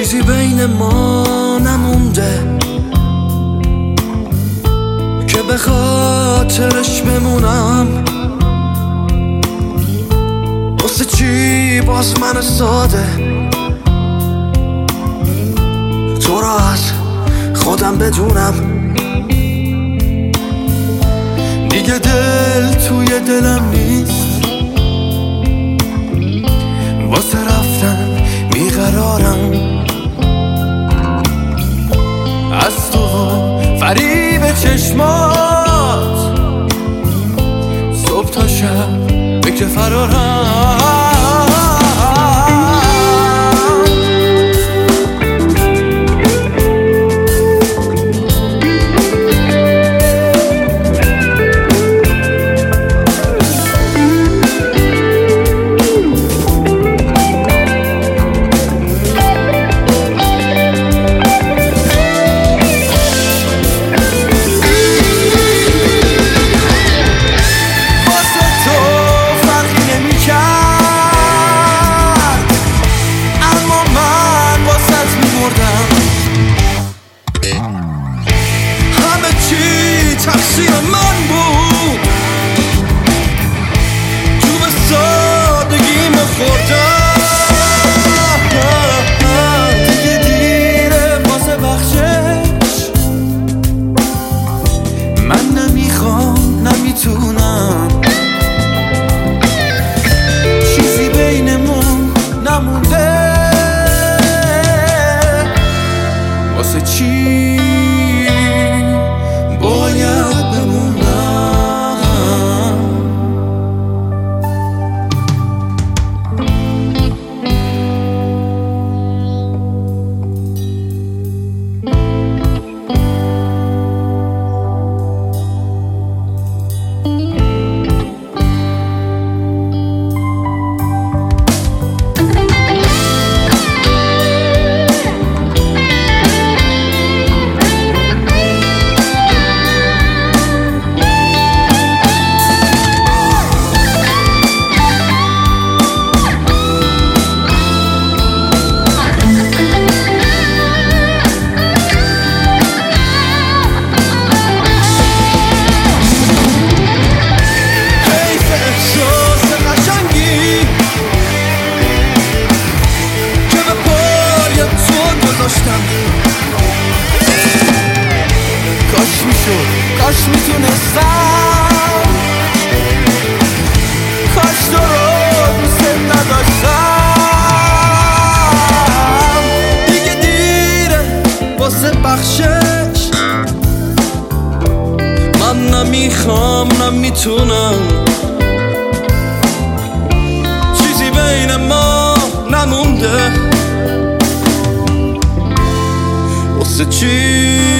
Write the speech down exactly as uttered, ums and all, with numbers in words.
چیزی بین ما نمونده که به خاطرش بمونم. واسه چی باز من ساده تو را از خودم بدونم؟ دیگه دل توی دلم نیست، واسه رفتن بیقرارم. از تو فریب چشمات صبح تا شب فکر فرارم. تقصیر من بود، تو به سادگی مخوردم. دیگه دیره واسه بخشش، من نمیخوام نمیتونم. چیزی بینمون نمونده، واسه چی باید بمونم؟ کاش میشد، کاش میتونستم، کاش تو رو دوست نداشتم. دیگه دیره واسه بخشش، من نمیخوام نمیتونم. چیزی بین ما نمونده، واسه چی